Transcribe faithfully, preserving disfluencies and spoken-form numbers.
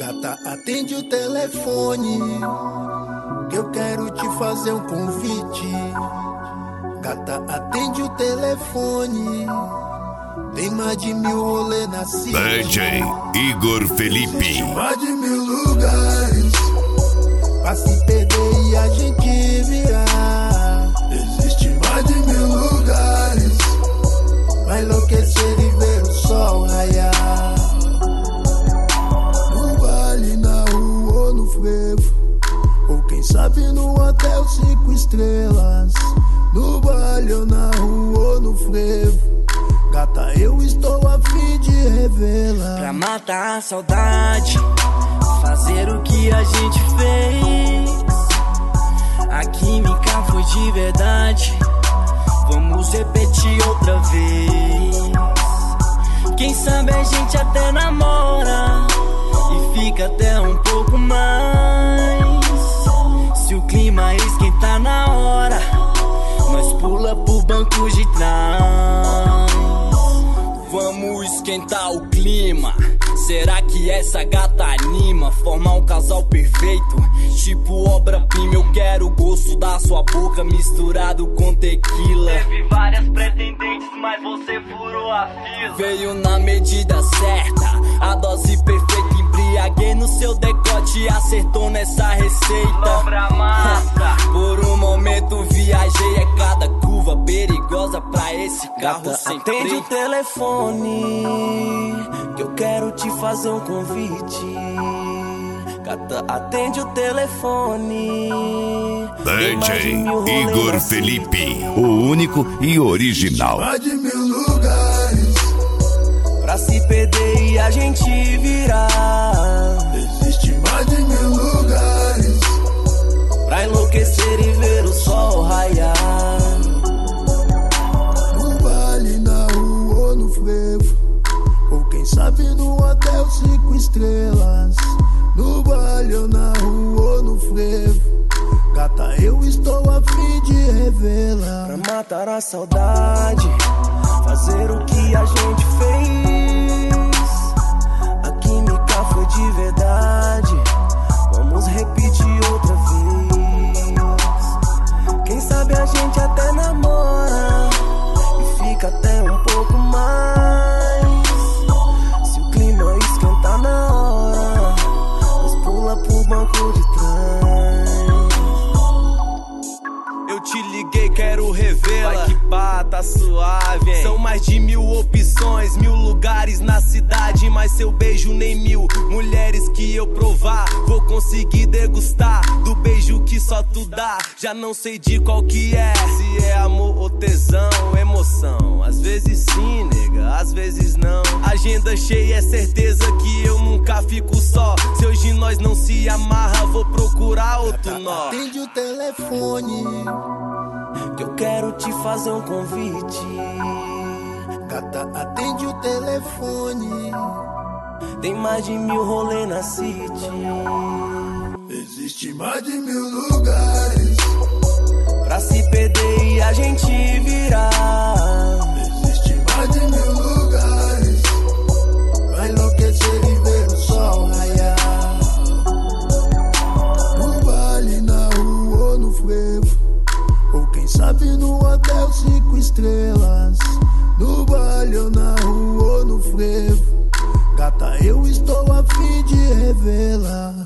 Gata, atende o telefone, que eu quero te fazer um convite. Gata, atende o telefone, tem mais de mil rolê na cidade. D J Igor Felipe. Existe mais de mil lugares pra se perder e a gente virar. Existe mais de mil lugares pra enlouquecer e ver o sol raiar. No vale, na rua ou no frevo, ou quem sabe no hotel cinco estrelas. No vale ou na rua ou no frevo, gata, eu estou a fim de revelar. Pra matar a saudade, fazer o que a gente fez. A química foi de verdade, vamos repetir outra vez. Quem sabe a gente até namora e fica até um pouco mais. Se o clima esquentar na hora, nós pula pro banco de trás. Vamos esquentar o clima. Será que essa gata anima? Formar um casal perfeito, tipo obra-prima. Eu quero o gosto da sua boca misturado com tequila. Teve várias pretendentes, mas você furou a fila. Veio na medida certa, a dose perfeita. Embriaguei no seu decote e acertou nessa receita. Obra massa. Por um momento viajei, é cada curva perigosa pra esse carro. Gata, sem atende freio. O telefone, que eu quero te fazer um convite. Gata, atende o telefone. D J Igor Felipe, o único e original. Mais de mil lugares pra se perder e a gente virar. Existe mais de mil lugares pra enlouquecer e ver o sol raiar. No vale, na rua ou no frevo, ou quem sabe no hotel cinco estrelas. No vale ou na rua ou no frevo, gata, eu estou a fim de revelar. Pra matar a saudade, fazer o que a gente fez. A química foi de verdade, vamos repetir outra vez. Quem sabe a gente até namora e fica até um pouco mais. Se o clima esquentar na hora, nós pula pro banco de trás. Eu te liguei, quero revelar. Vai que pá, tá suave, hein? São mais de mil opções, mil lugares na cidade, mas seu beijo nem mil mulheres que eu provar vou conseguir degustar do beijo que só tu dá. Já não sei de qual que é, se é amor ou tesão, emoção. Às vezes sim, nega, às vezes não. Agenda cheia, é certeza que eu nunca fico só. Se hoje nós não se amarra, vou procurar outro nó. Atende o telefone, que eu quero te fazer um convite. Gata, atende o telefone, tem mais de mil rolê na city. Existe mais de mil lugares pra se perder e a gente virar. Existe mais de mil lugares pra enlouquecer e ver o sol raiar. No vale, na rua ou no frevo, ou quem sabe no hotel cinco estrelas. No vale ou na rua ou no frevo, gata, eu estou a fim de revelar.